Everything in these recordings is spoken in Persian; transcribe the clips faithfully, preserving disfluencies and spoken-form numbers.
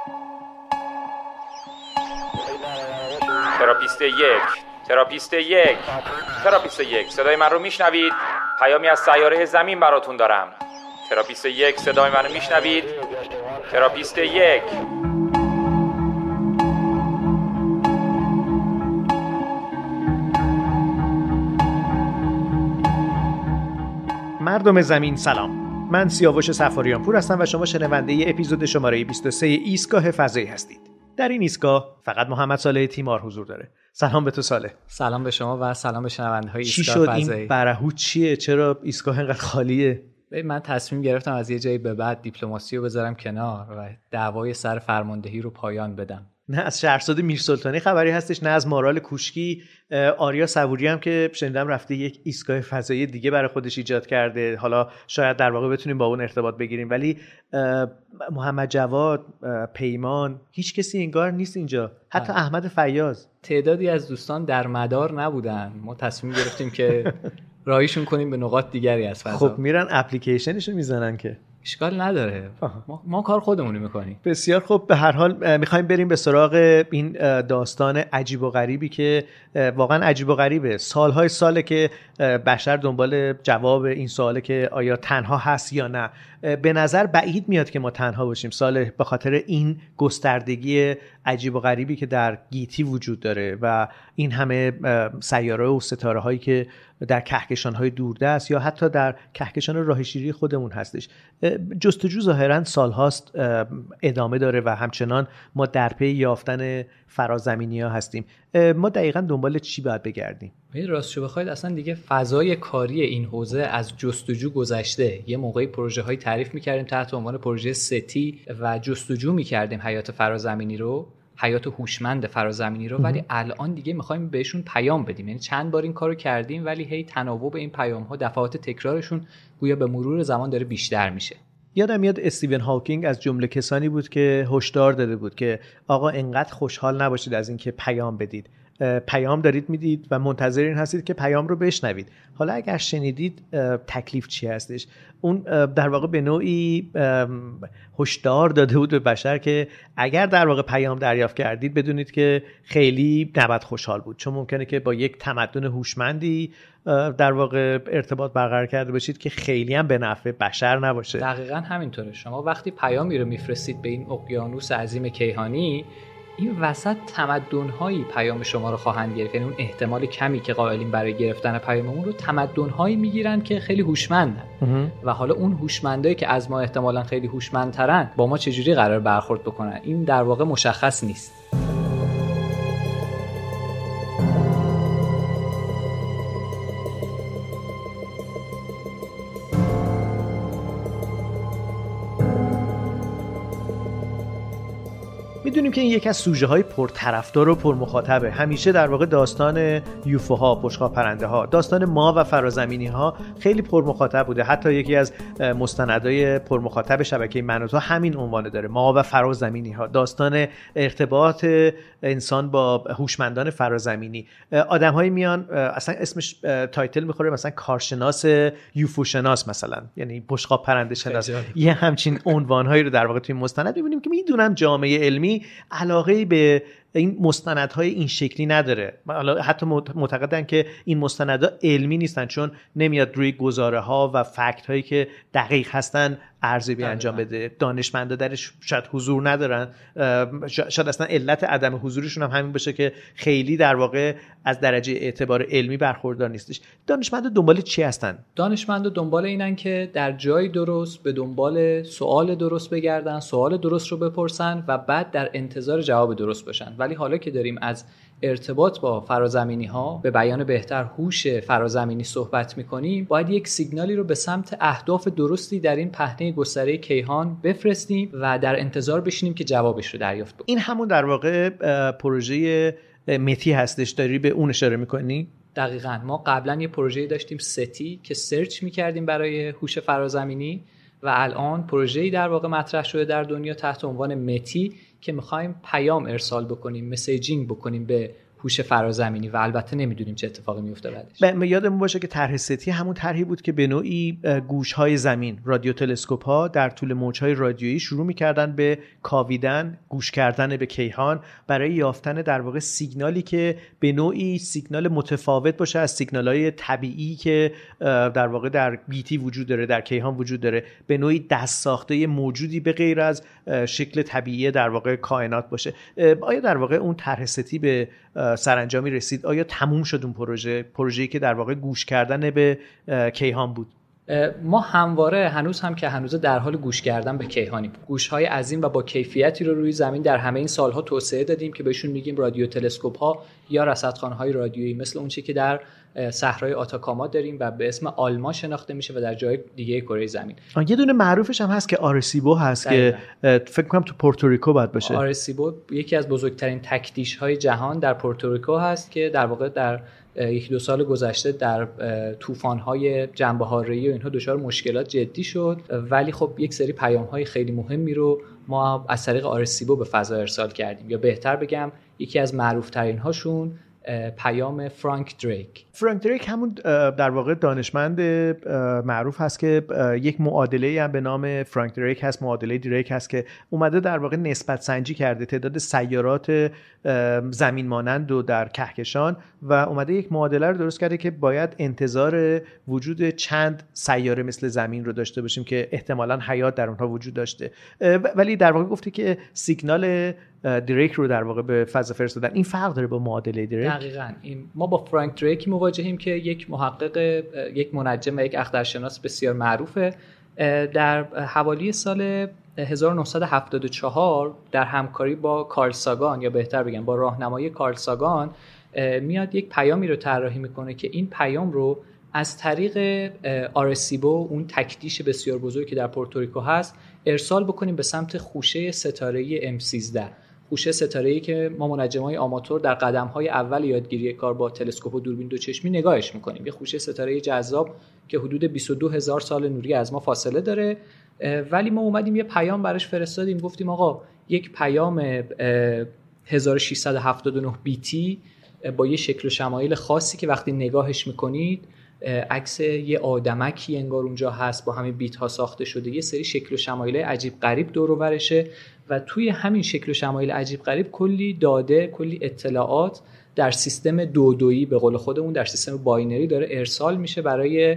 تراپیست یک تراپیست یک تراپیست یک صدای من رو میشنوید؟ پیامی از سیاره زمین براتون دارم. تراپیست یک صدای من رو میشنوید؟ تراپیست یک. مردم زمین سلام، من سیاوش سفاریان پور هستم و شما شنونده ی اپیزود شماره بیست و سه ایستگاه فضایی هستید. در این ایستگاه فقط محمد صالح تیمار حضور داره. سلام به تو صالح. سلام به شما و سلام به شنونده‌های ایستگاه فضایی. چی شد این برهوت چیه؟ چرا ایستگاه اینقدر خالیه؟ من تصمیم گرفتم از یه جایی به بعد دیپلماسی رو بذارم کنار و دعوای سر فرماندهی رو پایان بدم. نه از شهرزاد میرسلطانی خبری هستش، نه از مارال کوشکی. آریا صبوری هم که شنیدم رفته یک ایستگاه فضایی دیگه برای خودش ایجاد کرده. حالا شاید در واقع بتونیم با اون ارتباط بگیریم، ولی محمد جواد، پیمان، هیچ کسی انگار نیست اینجا، حتی احمد فیاض. تعدادی از دوستان در مدار نبودن، ما تصمیم گرفتیم که راهیشون کنیم به نقاط دیگری از فضا. خب میرن اپلیکیشنشو میزنن که اشکال نداره، ما, ما کار خودمونی میکنیم. بسیار خوب، به هر حال میخوایم بریم به سراغ این داستان عجیب و غریبی که واقعا عجیب و غریبه. سالهای ساله که بشر دنبال جواب این سواله که آیا تنها هست یا نه. به نظر بعید میاد که ما تنها باشیم صالح، به خاطر این گستردگی عجیب و غریبی که در گیتی وجود داره و این همه سیاره و ستاره هایی که در کهکشان های دوردست یا حتی در کهکشان راه شیری خودمون هستش. جستجو ظاهرا سالهاست ادامه داره و همچنان ما در پی یافتن فرازمینی ها هستیم. ما دقیقاً دنبال چی باید بگردیم؟ راستشو بخواید اصلا دیگه فضای کاری این حوزه از جستجو گذشته. یه موقعی پروژه های تعریف میکردیم تحت عنوان پروژه ستی و جستجو میکردیم حیات فرازمینی رو، حیات هوشمند فرازمینی رو، ولی الان دیگه میخوایم بهشون پیام بدیم. یعنی چند بار این کارو کردیم ولی هی تناوب این پیام ها، دفعات تکرارشون گویا به مرور زمان داره بیشتر میشه. یادم میاد استیون هاکینگ از جمله کسانی بود که هشدار داده بود که آقا انقدر خوشحال نباشید از اینکه پیام بدید. پیام دارید میدید و منتظرین هستید که پیام رو بشنوید. حالا اگر شنیدید تکلیف چی هستش؟ اون در واقع به نوعی هشدار داده بود به بشر که اگر در واقع پیام دریافت کردید بدونید که خیلی نباید خوشحال بود، چون ممکنه که با یک تمدن هوشمندی در واقع ارتباط برقرار کرده باشید که خیلی هم به نفع بشر نباشه. دقیقاً همینطوره. شما وقتی پیامی رو میفرستید به این اقیانوس عظیم کیهانی، این وسط تمدن‌هایی پیام شما رو خواهند گرفت. یعنی اون احتمال کمی که قائلین برای گرفتن پیاممون رو تمدن‌هایی میگیرن که خیلی هوشمندن و حالا اون هوشمندایی که از ما احتمالاً خیلی هوشمندترن با ما چجوری قرار برخورد بکنن این در واقع مشخص نیست. میدونیم که این یکی از سوژه های پرطرفدار و پرمخاطبه. همیشه در واقع داستان یوفوها، بشقاب پرنده ها، داستان ما و فرازمینی ها خیلی پرمخاطب بوده. حتی یکی از مستندای پرمخاطب شبکه من و تو همین عنوان داره، ما و فرازمینی ها، داستان ارتباط انسان با هوشمندان فرازمینی. آدم‌هایی میان اصلا اسمش تایتل میخوره، مثلا کارشناس یوفو شناس مثلا، یعنی بشقاب پرنده شناس. یه همچین عنوان‌هایی رو در واقع توی مستند می‌بینیم که میدونم جامعه علمی علاقه به این مستندهای این شکلی نداره. حتی معتقدن که این مستندها علمی نیستن چون نمیاد روی گزاره ها و فکت هایی که دقیق هستن ارزیابی انجام بده. دانشمندا درش شاید حضور ندارن، شاید اصلا علت عدم حضورشون هم همین باشه که خیلی در واقع از درجه اعتبار علمی برخوردار نیستش. دانشمندا دنبال چی هستن؟ دانشمندا دنبال اینن که در جای درست به دنبال سوال درست بگردن، سوال درست رو بپرسن و بعد در انتظار جواب درست باشن. ولی حالا که داریم از ارتباط با فرازمینی ها، به بیان بهتر هوش فرازمینی صحبت میکنیم، باید یک سیگنالی رو به سمت اهداف درستی در این پهنه گستره کیهان بفرستیم و در انتظار بشینیم که جوابش رو دریافت بکنیم. این همون در واقع پروژه متی هستش، داری به اون اشاره میکنی؟ دقیقاً. ما قبلا یه پروژه داشتیم ستی که سرچ میکردیم برای هوش فرازمینی و الان پروژه‌ای در واقع مطرح شده در دنیا تحت عنوان متی که میخوایم پیام ارسال بکنیم، مسیجینگ بکنیم به هوش فرازمینی و البته نمیدونیم چه اتفاقی میفته بعدش. ب... یادمون باشه که طرح ستی همون طرحی بود که به نوعی گوش‌های زمین، رادیو تلسکوپ‌ها در طول موج‌های رادیویی شروع می‌کردن به کاویدن، گوش کردن به کیهان برای یافتن در واقع سیگنالی که به نوعی سیگنال متفاوت باشه از سیگنال‌های طبیعی که در واقع در بیتی وجود داره، در کیهان وجود داره، به نوعی دست ساخته موجودی به غیر از شکل طبیعی در واقع کائنات باشه. آیا در واقع اون طرح ستی به سرانجامی رسید؟ آیا تموم شد اون پروژه پروژه‌ای که در واقع گوش کردن به کیهان بود؟ ما همواره هنوز هم که هنوز در حال گوش کردن به کیهانیم. گوش‌های عظیم و با کیفیتی رو روی زمین در همه این سالها توسعه دادیم که بهشون میگیم رادیو تلسکوپ‌ها یا رصدخانه‌های رادیویی، مثل اون چیزی که در صحرای آتاکاما داریم و به اسم آلما شناخته میشه و در جای دیگه کره زمین. یه دونه معروفش هم هست که آرسیبو هست دقیقا. که فکر کنم تو پورتوریکو باید باشه. آرسیبو یکی از بزرگترین تک‌دیش‌های جهان در پورتوریکو هست که در واقع در یک دو سال گذشته در طوفان‌های جنبه‌هایی و اینها دچار مشکلات جدی شد، ولی خب یک سری پیام‌های خیلی مهمی رو ما از طریق آرسیبو به فضا ارسال کردیم، یا بهتر بگم یکی از معروف‌ترین هاشون پیام فرانک دریک. فرانک دریک همون در واقع دانشمند معروف هست که یک معادله هم به نام فرانک دریک هست، معادله دریک هست، که اومده در واقع نسبت سنجی کرده تعداد سیارات زمین مانند و در کهکشان و اومده یک معادله رو درست کرده که باید انتظار وجود چند سیاره مثل زمین رو داشته باشیم که احتمالاً حیات در اونها وجود داشته. ولی در واقع گفته که سیگنال دریک رو در واقع به فضا فرستادن. این فرق داره با معادله دریک؟ دقیقاً. این ما با فرانک دریک مواجهیم که یک محقق، یک منجم و یک اخترشناس بسیار معروفه. در حوالی سال هزار و نهصد و هفتاد و چهار در همکاری با کارل ساگان، یا بهتر بگم با راهنمایی کارل ساگان، میاد یک پیامی رو طراحی میکنه که این پیام رو از طریق آرسیبو، اون تک‌دیش بسیار بزرگی که در پورتوریکو هست، ارسال بکنیم به سمت خوشه ستاره‌ای ام سیزده. خوشه ستاره‌ای که ما منجمای آماتور در قدم‌های اول یادگیری کار با تلسکوپ و دوربین دوچشمی نگاهش می‌کنیم. یه خوشه ستاره‌ای جذاب که حدود بیست و دو هزار سال نوری از ما فاصله داره، ولی ما اومدیم یه پیام براش فرستادیم، گفتیم آقا یک پیام هزار و ششصد و هفتاد و نه بیتی با یه شکل و شمایل خاصی که وقتی نگاهش می‌کنید عکس یه آدمکی انگار اونجا هست، با همین بیت ها ساخته شده، یه سری شکل و شمایل عجیب غریب دور و برشه و توی همین شکل و شمایل عجیب غریب کلی داده، کلی اطلاعات در سیستم دودویی به قول خودمون، در سیستم باینری داره ارسال میشه برای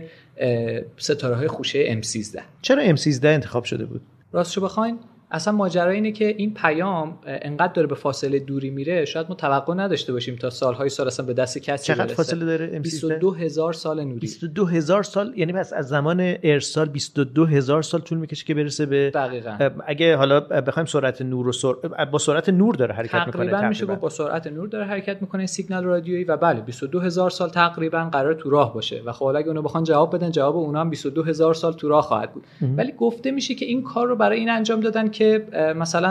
ستاره های خوشه ام سیزده. چرا ام سیزده انتخاب شده بود؟ راستشو بخواین اصلا ماجرا اینه که این پیام انقدر داره به فاصله دوری میره، شاید ما توقع نداشته باشیم تا سالهای سال اصلا به دست کسی برسه. چقدر فاصله داره؟ بیست و دو هزار سال نوری. بیست و دو هزار سال، یعنی پس از زمان ارسال بیست و دو هزار سال طول میکشه که برسه به دقیقاً. اگه حالا بخوایم سرعت نور و سر... با سرعت نور داره حرکت میکنه تقریبا. تقریبا میشه گفت با سرعت نور داره حرکت میکنه سیگنال رادیویی و بله بیست و دو هزار سال تقریبا قرار تو راه باشه و خب اگه اونو بخوان جواب بدن، جواب اونا هم بیست و دو هزار سال تو راه خواهد بود. ولی گفته میشه که این کار رو برای این انجام دادن که مثلا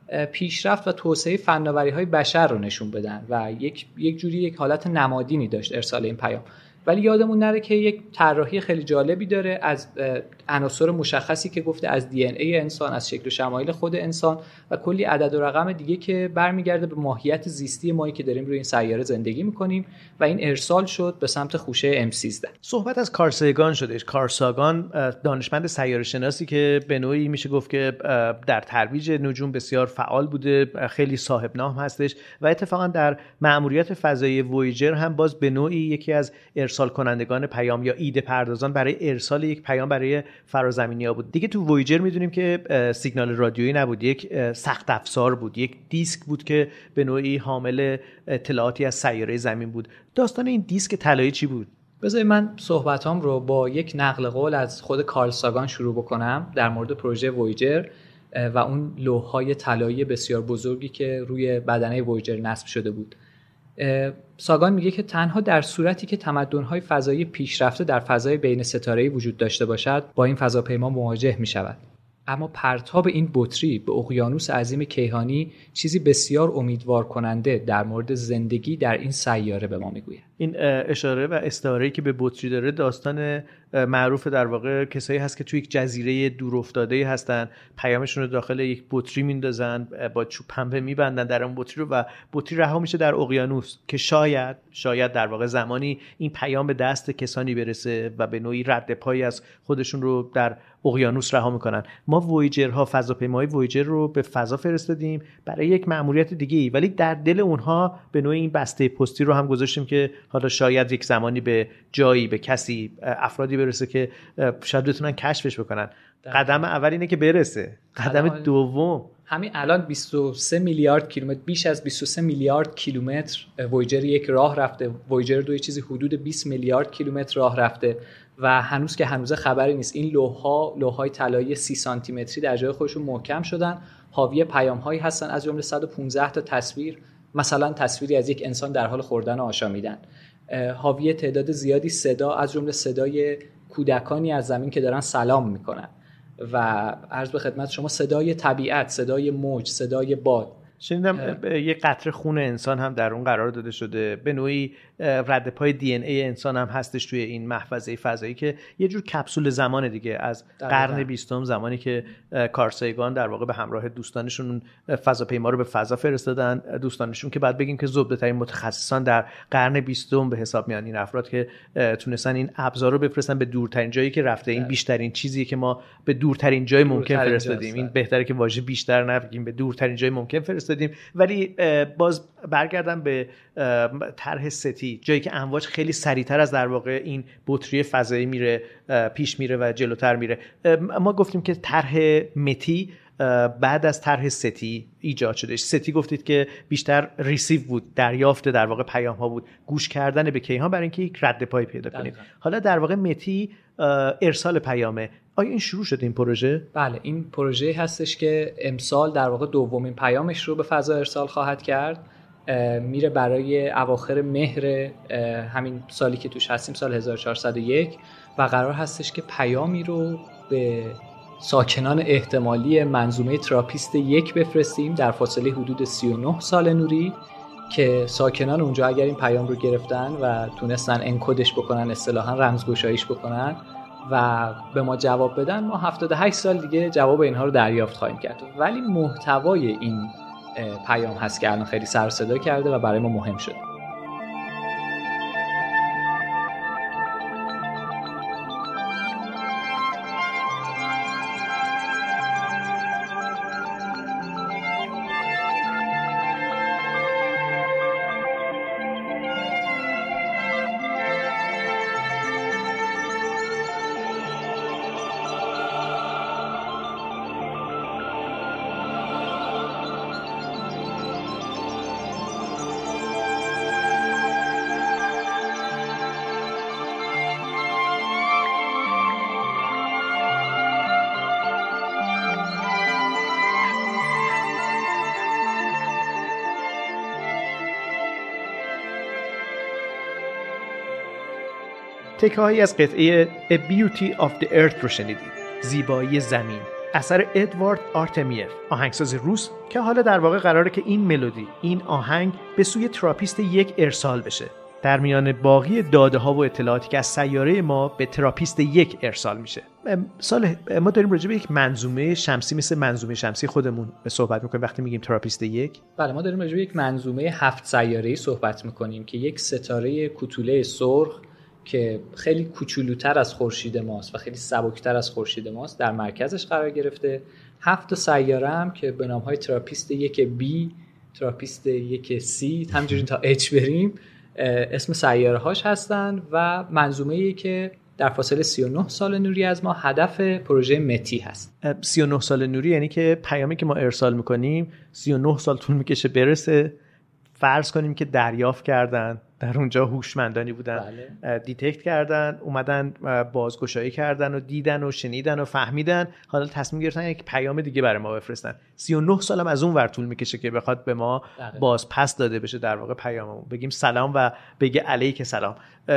پیشرفت و توسعه فناوری‌های بشر رو نشون بدن و یک یک جوری یک حالت نمادینی داشت ارسال این پیام. ولی یادمون نره که یک طراحی خیلی جالبی داره از عناصر مشخصی که گفته، از دی ان ای انسان، از شکل و شمایل خود انسان و کلی عدد و رقم دیگه که برمیگرده به ماهیت زیستی ما که داریم روی این سیاره زندگی میکنیم و این ارسال شد به سمت خوشه ام سیزده. صحبت از کارل ساگان شده. کارل ساگان دانشمند سیاره شناسی که به نوعی میشه گفت که در ترویج نجوم بسیار فعال بوده، خیلی صاحب نام هستش و اتفاقا در مأموریت فضایی وویجر هم باز به نوعی یکی از ارسال کنندگان پیام یا ایده پردازان برای ارسال یک پیام برای فرازمینی‌ها بود. دیگه تو وویجر میدونیم که سیگنال رادیویی نبود، یک سخت افزار بود، یک دیسک بود که به نوعی حامل اطلاعاتی از سیاره زمین بود. داستان این دیسک طلایی چی بود؟ بذارید من صحبتام رو با یک نقل قول از خود کارل ساگان شروع بکنم در مورد پروژه وویجر و اون لوح‌های طلایی بسیار بزرگی که روی بدنه وویجر نصب شده بود. ساگان میگه که تنها در صورتی که تمدن‌های فضایی پیشرفته در فضای بین ستاره‌ای وجود داشته باشد با این فضاپیما مواجه می‌شود. اما پرتاب این بطری به اقیانوس عظیم کیهانی چیزی بسیار امیدوار کننده در مورد زندگی در این سیاره به ما میگوید. این اشاره و استعاره‌ای که به بطری داره داستان معروف در واقع کسایی هست که توی یک جزیره دور افتاده هستن، پیامشون رو داخل یک بطری میندازن، با چوب پنبه میبندن در اون بطری رو و بطری رها میشه در اقیانوس که شاید شاید در واقع زمانی این پیام به دست کسانی برسه و به نوعی رد پایی از خودشون رو در اقیانوس رها میکنن. ما وویجرها، فضاپیماهای وویجر رو به فضا فرستادیم برای یک مأموریت دیگه‌ای، ولی در دل اونها به نوعی این بسته پستی رو هم گذاشتیم که حالا شاید یک زمانی به جایی، به کسی، افرادی برسه که شاید بتونن کشفش بکنن. قدم اول اینه که برسه. قدم دوم همین الان بیست و سه میلیارد کیلومتر، بیش از بیست و سه میلیارد کیلومتر وویجر یک راه رفته، وویجر دو چیزی حدود بیست میلیارد کیلومتر راه رفته و هنوز که هنوز خبری نیست. این لوح‌ها لوح‌های طلایی سی سانتی متری در جای خودشون محکم شدن، حاوی پیام‌هایی هستن از جمله صد و پانزده تا تصویر، مثلا تصویری از یک انسان در حال خوردن آشامیدن، حاوی تعداد زیادی صدا از جمله صدای کودکانی از زمین که دارن سلام میکنن و عرض به خدمت شما صدای طبیعت، صدای موج، صدای باد. شنیدم یه قطره خون انسان هم در اون قرار داده شده، به نوعی رد پای دی ان ای انسان هم هستش توی این محفظه فضایی که یه جور کپسول زمان دیگه از قرن بیستم، زمانی که کارسایگان در واقع به همراه دوستانشون فضاپیما رو به فضا فرستادن، دوستانشون که بعد بگیم که زبده‌ترین متخصصان در قرن بیستم به حساب میان، این افراد که تونستن این ابزار رو بفرستن به دورترین جایی که رفته. این بیشترین چیزیه که ما به دورترین جای ممکن فرستادیم. این بهتره که واژه بیشتر نگیم، به دورترین جای ممکن فرستادیم. ولی باز برگردم به طرح ستی، جایی که امواج خیلی سریعتر از در واقع این بطری فضایی میره پیش میره و جلوتر میره. ما گفتیم که طرح متی بعد از طرح ستی ایجاد شده. ستی گفتید که بیشتر ریسیو بود، دریافت در واقع پیام ها بود، گوش کردن به کیهان برای اینکه یک رد پای پیدا کنید. حالا در واقع متی ارسال پیامه. آیا این شروع شده این پروژه؟ بله، این پروژه هستش که امسال در واقع دومین پیامش رو به فضا ارسال خواهد کرد. میره برای اواخر مهر همین سالی که توش هستیم، سال هزار و چهارصد و یک، و قرار هستش که پیامی رو به ساکنان احتمالی منظومه تراپیست یک بفرستیم در فاصله حدود سی و نه سال نوری، که ساکنان اونجا اگر این پیام رو گرفتن و تونستن انکدش بکنن، اصطلاحاً رمزگشاییش بکنن و به ما جواب بدن، ما هفتاد و هشت سال دیگه جواب اینها رو دریافت خواهیم کرد. ولی محتوای این پیام هست که الان خیلی سر و صدا کرده و برای ما مهم شده. تکه هایی از قطعه A Beauty of the Earth رو شنیدید، زیبایی زمین، اثر ادوارد آرتمیف، آهنگساز روس که حالا در واقع قراره که این ملودی، این آهنگ به سوی تراپیست یک ارسال بشه، در میان باقی داده ها و اطلاعاتی که از سیاره ما به تراپیست یک ارسال میشه. سال ما داریم راجع به یک منظومه شمسی مثل منظومه شمسی خودمون صحبت میکنیم وقتی میگیم تراپیست یک. بله، ما داریم راجع به یک منظومه هفت سیاره‌ای صحبت میکنیم که یک ستاره کوتوله سرخ که خیلی کوچولوتر از خورشید ماست و خیلی سبکتر از خورشید ماست در مرکزش قرار گرفته. هفت سیاره هم که به نام‌های تراپیست یک بی، تراپیست یک سی، همینجوری تا اچ بریم اسم سیاره هاش هستن و منظومه‌ای که در فاصله سی و نه سال نوری از ما هدف پروژه متی هست. سی و نه سال نوری یعنی که پیامی که ما ارسال میکنیم سی و نه سال طول میکشه برسه. فرض کنیم که دریافت کردن، در اونجا هوشمندانی بودن، بله. دیتکت کردن، اومدن بازگشایی کردن و دیدن و شنیدن و فهمیدن، حالا تصمیم گرفتن یک پیام دیگه برای ما بفرستن. سی و نه سال هم از اون ور طول میکشه که بخواد به ما باز پس داده بشه در واقع پیاممون، بگیم سلام و بگه علیک سلام.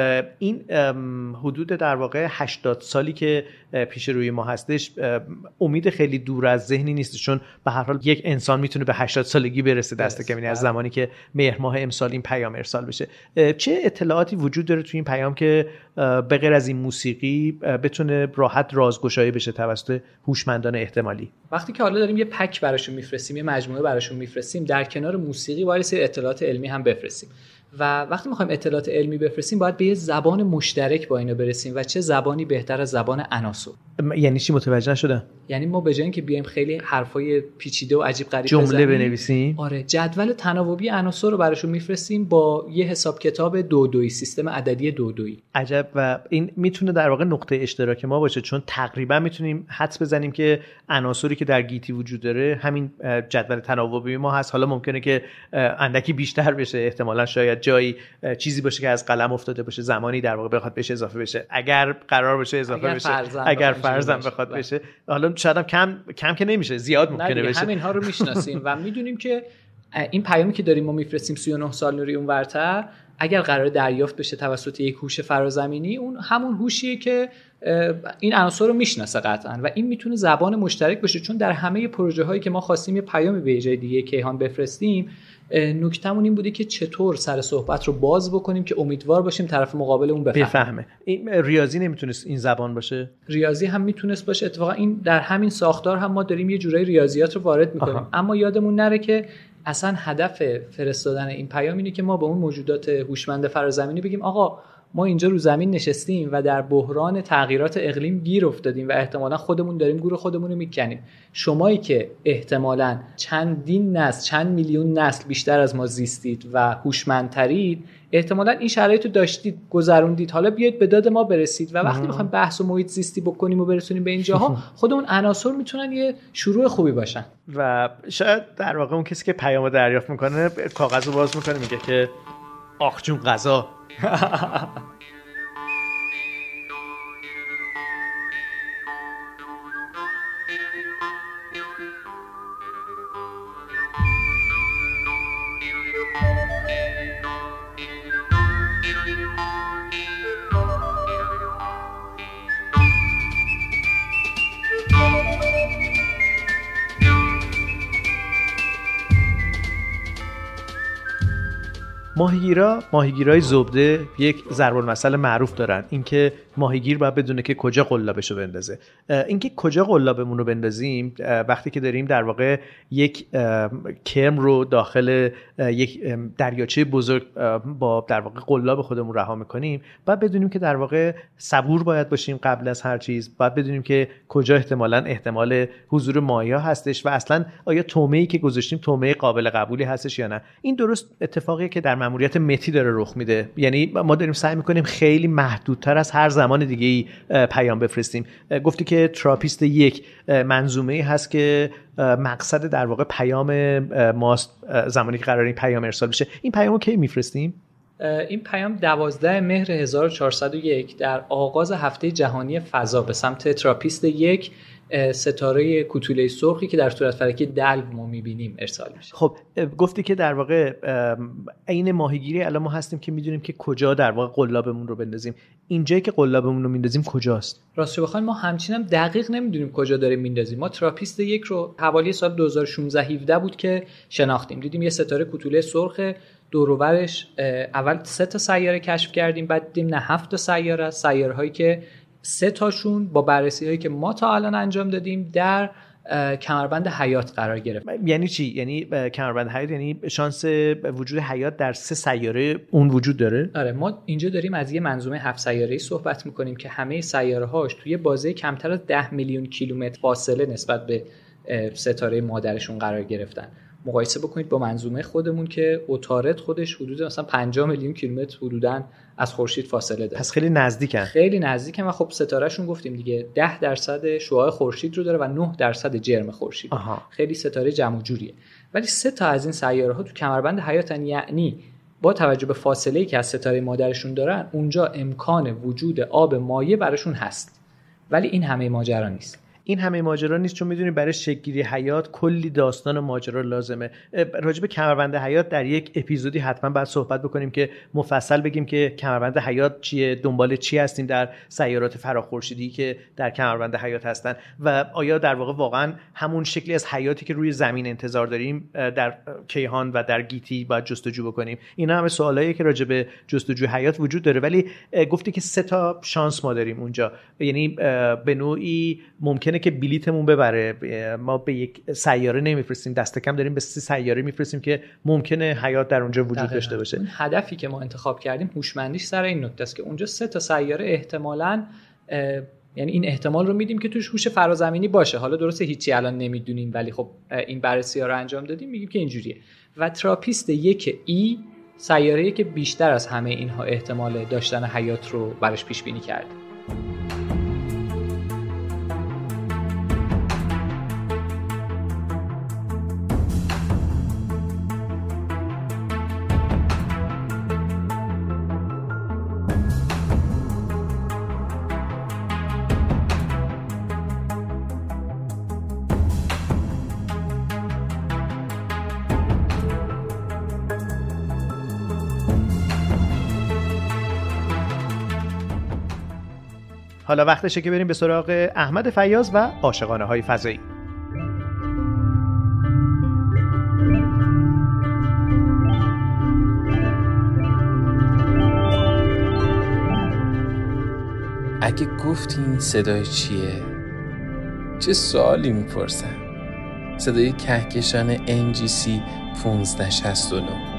این حدود در واقع هشتاد سالی که پیش روی ما هستش امید خیلی دور از ذهنی نیست، چون به هر حال یک انسان میتونه به هشتاد سالگی برسه دست کم، یعنی از زمانی که مهر ماه امسال این پیام ارسال بشه. چه اطلاعاتی وجود داره توی این پیام که به غیر از این موسیقی بتونه راحت رازگشایی بشه توسط هوشمندان احتمالی؟ وقتی که حالا داریم یه پک براشون میفرستیم، یه مجموعه براشون میفرستیم، در کنار موسیقی باید سری اطلاعات علمی هم بفرستیم و وقتی میخوایم اطلاعات علمی بفرستیم باید به یه زبان مشترک با اینا برسیم و چه زبانی بهتر از زبان عناصر. یعنی چی؟ متوجه نشدم. یعنی ما به جای اینکه بیایم خیلی حرفای پیچیده و عجیب غریب جمله بنویسیم، آره جدول تناوبی عناصر رو براشون میفرستیم با یه حساب کتاب دو دویی، سیستم عددی دو دویی. عجب. و این میتونه در واقع نقطه اشتراک ما باشه، چون تقریبا میتونیم حدس بزنیم که عناصری که در گیتی وجود داره همین جدول تناوبی ما هست. حالا ممکنه که اندکی بیشتر بشه، احتمالاً شاید جایی چیزی باشه که از قلم افتاده باشه، زمانی در واقع بخواد بهش اضافه بشه، اگر قرار باشه اضافه اگر بشه، فرزن اگر فرضاً بخواد بله. بشه. حالا شاید هم کم کم که نمیشه، زیاد ممکنه بشه. همین ها رو میشناسیم و میدونیم که این پیامی که داریم ما میفرستیم سی و نه سال نوری اونورتر، اگر قرار دریافت بشه توسط یک هوش فرازمینی، اون همون هوشیه که این عناصر رو میشناسه قطعاً و این میتونه زبان مشترک باشه، چون در همه پروژه هایی که ما خواستیم یه پیامی به جای دیگه کیهان بفرستیم، نکتهمون این بوده که چطور سر صحبت رو باز بکنیم که امیدوار باشیم طرف مقابلمون بفهمه. بفهمه. این ریاضی نمیتونست این زبان باشه؟ ریاضی هم میتونست باشه. اتفاقا این در همین ساختار هم ما داریم یه جورایی ریاضیات رو وارد میکنیم. آها. اما یادمون نره که اصلا هدف فرستادن این پیام اینه که ما به اون موجودات هوشمند فرازمینی بگیم آقا ما اینجا رو زمین نشستیم و در بحران تغییرات اقلیم گیر افتادیم و احتمالاً خودمون داریم گور خودمون رو میکنیم. شمایی که احتمالاً چندین نسل، چند میلیون نسل بیشتر از ما زیستید و هوشمندترید، احتمالاً این شرایط رو داشتید، گذروندید، حالا بیاید به داد ما برسید و وقتی میخوایم بحث و محیط زیستی بکنیم و برسونیم به اینجاها، خودمون عناصر میتونن یه شروع خوبی باشن. و شاید در واقع اون کسی که پیامو دریافت میکنه کاغذو باز میکنه میگه که آخ جون غذا. ماهیگیرا، ماهیگیرای زبده یک ضرب المثل معروف دارن، اینکه ماهیگیر باید بدونه که کجا قلابشو بندازه. اینکه کجا قلابمون رو بندازیم وقتی که داریم در واقع یک کرم رو داخل یک دریاچه بزرگ با در واقع قلاب خودمون رها میکنیم، باید بدونیم که در واقع صبور باید باشیم قبل از هر چیز، باید بدونیم که کجا احتمالاً احتمال حضور ماهی‌ها هستش و اصلا آیا تومه‌ای که گذاشتیم تومه قابل قبولی هستش یا نه. این درست اتفاقیه که در ماموریت متی داره رخ میده، یعنی ما داریم سعی میکنیم خیلی محدودتر از هر زمان دیگه‌ای پیام بفرستیم. گفتی که تراپیست یک منظومه‌ای هست که مقصد در واقع پیام ماست زمانی که قراره این پیام ارسال بشه. این پیامو کی میفرستیم؟ این پیام دوازده مهر هزار و چهارصد و یک در آغاز هفته جهانی فضا به سمت تراپیست یک، ستاره کوتوله سرخی که در صورت فلکی دلو ما می‌بینیم ارسال میشه. خب گفتی که در واقع عین ماهیگیری الان ما هستیم که می‌دونیم که کجا در واقع قلابمون رو بندازیم. اینجایی که قلابمون رو میندازیم کجاست؟ راستش بخواید ما همچین هم دقیق نمی‌دونیم کجا داریم میندازیم. ما تراپیست یک رو حوالی سال دو هزار و شانزده هفده بود که شناختیم. دیدیم یه ستاره کوتوله سرخ، دور و برش اول سه تا سیاره کشف کردیم، بعد دیدیم نه هفت تا سیاره، سیاره‌هایی که سه تاشون با بررسی‌هایی که ما تا الان انجام دادیم در کمربند حیات قرار گرفت. یعنی چی؟ یعنی کمربند حیات یعنی شانس وجود حیات در سه سیاره اون وجود داره؟ آره، ما اینجا داریم از یه منظومه هفت سیاره‌ای صحبت می‌کنیم که همه سیاره‌هاش توی بازه کمتر از ده میلیون کیلومتر فاصله نسبت به ستاره مادرشون قرار گرفتن. مقایسه بکنید با منظومه خودمون که عطارد خودش حدود مثلا پنجاه میلیون کیلومتر حدوداً از خورشید فاصله داره. پس خیلی نزدیکن. خیلی نزدیکن و خب ستارهشون گفتیم دیگه ده درصد شعاع خورشید رو داره و نه درصد جرم خورشید. خیلی ستاره جمع جوریه. ولی سه تا از این سیاره‌ها تو کمربند حیاتن، یعنی با توجه به فاصله‌ای که از ستاره مادرشون دارن اونجا امکان وجود آب مایع براشون هست. ولی این همه ماجرا نیست. این همه ماجرا نیست، چون میدونید برای شکل‌گیری حیات کلی داستان و ماجرا لازمه. راجع به کمربند حیات در یک اپیزودی حتما باید صحبت بکنیم که مفصل بگیم که کمربند حیات چیه، دنبال چی هستیم در سیارات فراخورشیدی که در کمربند حیات هستن و آیا در واقع واقعا همون شکلی از حیاتی که روی زمین انتظار داریم در کیهان و در گیتی باید جستجو بکنیم. اینا همه سوالاییه که راجع به جستجوی حیات وجود داره. ولی گفتی که سه تا شانس ما داریم اونجا، یعنی به نوعی ممکنه که بلیتمون ببره، ما به یک سیاره نمیفرستیم، دست کم داریم به سه سیاره میفرستیم که ممکنه حیات در اونجا وجود دقیقا داشته باشه. هدفی که ما انتخاب کردیم هوشمندیش سر این نکته است که اونجا سه تا سیاره احتمالاً یعنی این احتمال رو میدیم که توش هوش فرازمینی باشه. حالا درسته هیچی الان نمیدونیم، ولی خب این بررسی‌ها رو انجام دادیم میگیم که اینجوریه. و تراپیست یک ای سیاره‌ای که بیشتر از همه اینها احتمال داشتن حیات رو براش پیش بینی کرده. حالا وقتشه که بریم به سراغ احمد فیاض و عاشقانه های فضایی. اگه گفتی این صدای چیه؟ چه سوالی میپرسن؟ صدای کهکشان ان جی سی پانزده شصت و نه.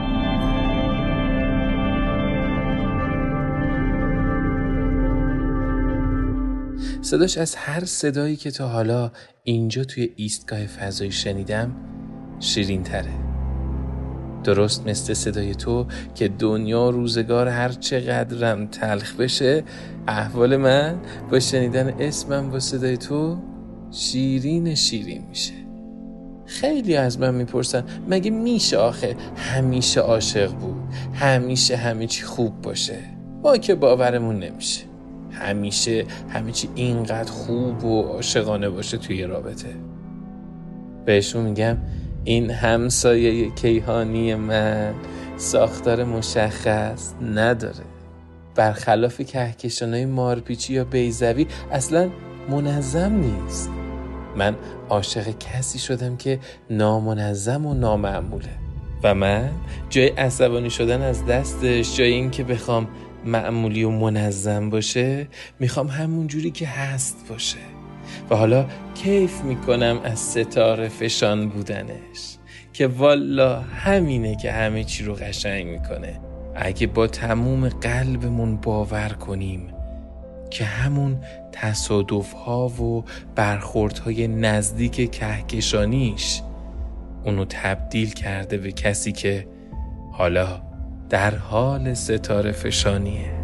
صداش از هر صدایی که تا حالا اینجا توی ایستگاه فضایی شنیدم شیرین تره. درست مثل صدای تو که دنیا روزگار هر چقدرم تلخ بشه، احوال من با شنیدن اسمم با صدای تو شیرین شیرین میشه. خیلی از من میپرسن مگه میشه آخه همیشه عاشق بود، همیشه همه چی خوب باشه؟ ما که باورمون نمیشه همیشه همه چی اینقدر خوب و عاشقانه باشه توی رابطه. بهشون میگم این همسایه کیهانی من ساختار مشخص نداره. برخلاف کهکشان‌های مارپیچی یا بیضوی اصلا منظم نیست. من عاشق کسی شدم که نامنظم و نامعموله و من جای عصبانی شدن از دستش، جای این که بخوام معمولی و منظم باشه، میخوام همون جوری که هست باشه. و حالا کیف میکنم از ستاره فشان بودنش که والا همینه که همه چی رو قشنگ میکنه. اگه با تموم قلبمون باور کنیم که همون تصادف‌ها و برخوردهای نزدیک کهکشانیش اونو تبدیل کرده به کسی که حالا در حال ستاره فشانیه.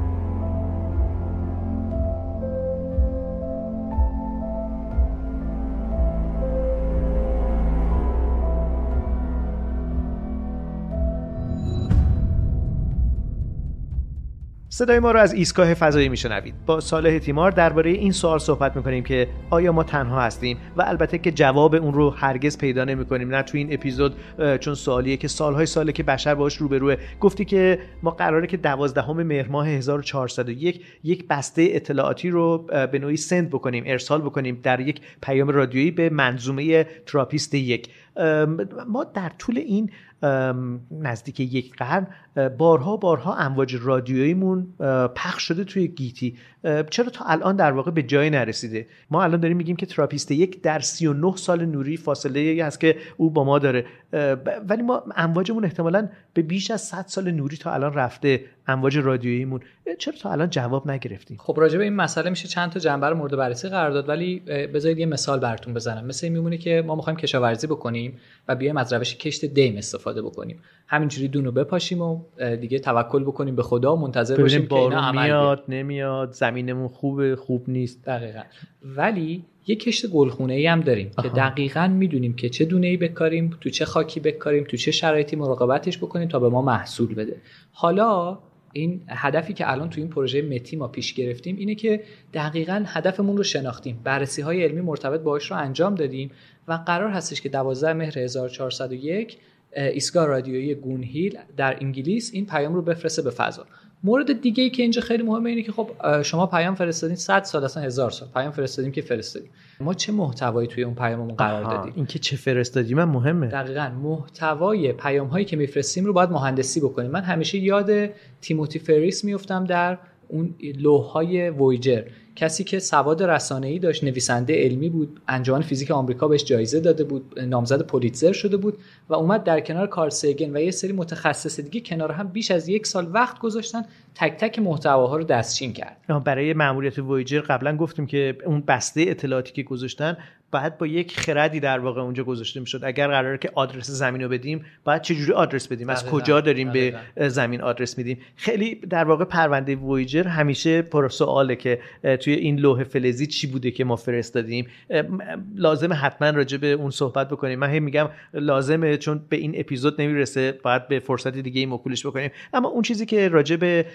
صدای ما رو از ایستگاه فضایی میشنوید. با صالح تیمار درباره این سوال صحبت میکنیم که آیا ما تنها هستیم و البته که جواب اون رو هرگز پیدا نمیکنیم، نه تو این اپیزود، چون سوالیه که سالهای ساله که بشر باهاش روبروه. گفتی که ما قراره که دوازدهم مهر ماه هزار و چهارصد و یک یک بسته اطلاعاتی رو به نوعی سند بکنیم، ارسال بکنیم در یک پیام رادیویی به منظومه تراپیست یک. ما در طول این نزدیک یک قرن بارها بارها امواج رادیوییمون پخش شده توی گیتی. چرا تا الان در واقع به جایی نرسیده؟ ما الان داریم میگیم که تراپیست یک در سی و نه سال نوری فاصله ای هست که او با ما داره، ولی ما امواجمون احتمالاً به بیش از صد سال نوری تا الان رفته، امواج رادیوییمون. چرا تا الان جواب نگرفتیم؟ خب راجع به این مسئله میشه چند تا جنبه رو مورد بررسی قرار داد، ولی بذارید یه مثال براتون بزنم. مثلا میمونه که ما میخوایم کشاورزی بکنیم و بیایم از روش کشت دیم استفاده بکنیم، همینجوری دونو بپاشیم و دیگه توکل بکنیم به خدا و منتظر باشیم که اینا عمل میاد نمیاد، زمینمون خوبه خوب نیست. دقیقاً. ولی یه کشت گلخونه‌ای هم داریم آها. که دقیقاً میدونیم که چه دونه‌ای بکاریم، تو چه خاکی بکاریم، تو چه شرایطی مراقبتش بکنیم تا به ما محصول بده. حالا این هدفی که الان تو این پروژه متی ما پیش گرفتیم اینه که دقیقاً هدفمون رو شناختیم، بررسی‌های علمی مرتبط باهاش رو انجام دادیم و قرار هستش که دوازده مهر هزار و چهارصد و یک ایستگاه رادیویی گونهیل در انگلیس این پیام رو بفرسته به فضا. مورد دیگه ای که اینجا خیلی مهمه اینه که خب شما پیام فرستادین صد سال اصلا هزار سال پیام فرستادیم که فرستادیم، ما چه محتوایی توی اون پیاممون قرار دادیم؟ این که چه فرستادیم هم مهمه. دقیقاً محتوای پیام هایی که میفرستیم رو باید مهندسی بکنیم. من همیشه یاد تیموتی فریس میافتم در اون لوح‌های وویجر، کسی که سواد رسانه‌ای داشت، نویسنده علمی بود، انجمن فیزیک آمریکا بهش جایزه داده بود، نامزد پولیتزر شده بود و اومد در کنار کارل سیگن و یه سری متخصص دیگه کنار هم بیش از یک سال وقت گذاشتن تک تک محتواها رو دستچین کرد. برای مأموریت وویجر قبلا گفتیم که اون بسته اطلاعاتی که گذاشتن بعد با یک خردی در واقع اونجا گذاشته میشد. اگر قراره که آدرس زمین رو بدیم باید چه جوری آدرس بدیم، از کجا داریم دقیقا. به زمین آدرس میدیم. خیلی در واقع پرونده وویجر همیشه پر سواله که توی این لوح فلزی چی بوده که ما فرستادیم. لازمه حتما راجع به اون صحبت بکنیم. من هم میگم لازمه چون به این اپیزود نمیرسه، باید به فرصت دیگه ای موکولش بکنیم. اما اون چیزی که راجع به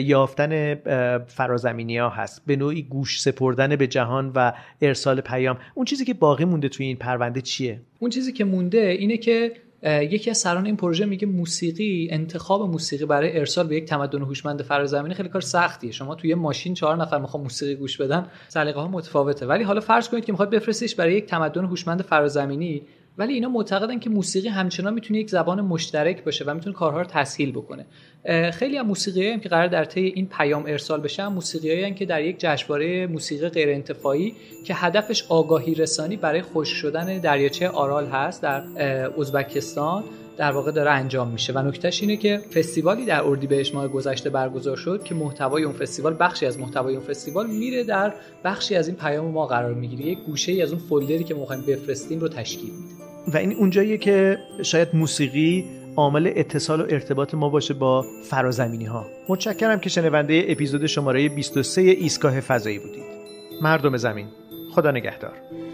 یافتن فرازمینی‌ها هست، به نوعی گوش سپردن به جهان و ارسال پیام، اون چیزی که باقی مونده توی این پرونده چیه؟ اون چیزی که مونده اینه که یکی از سران این پروژه میگه موسیقی، انتخاب موسیقی برای ارسال به یک تمدن هوشمند فرازمینی خیلی کار سختیه. شما توی ماشین چهار نفر میخوان موسیقی گوش بدن، سلیقه‌ها متفاوته. ولی حالا فرض کنید که میخواد بفرستیش برای یک تمدن هوشمند فرازمینی، ولی اینا معتقدن که موسیقی همچنان میتونه یک زبان مشترک باشه و میتونه کارها رو تسهیل بکنه. خیلی از موسیقیایی که قرار در طی این پیام ارسال بشن موسیقیایی هستن که در یک جشنواره موسیقی غیر انتفاعی که هدفش آگاهی رسانی برای خشک شدن دریاچه آرال هست در ازبکستان در واقع داره انجام میشه. و نکتهش اینه که فستیوالی در اردیبهشت ماه گذشته برگزار شد که محتوای اون فستیوال، بخشی از محتوای اون فستیوال میره در بخشی از این پیام ما قرار میگیره، یک گوشه‌ای از اون فولدری که ما می‌خوایم بفرستیم رو تشکیل میده. و این اونجاییه که شاید موسیقی عامل اتصال و ارتباط ما باشه با فرازمینی ها. متشکرم که شنونده اپیزود شماره بیست و سه ایستگاه فضایی بودید. مردم زمین، خدا نگهدار.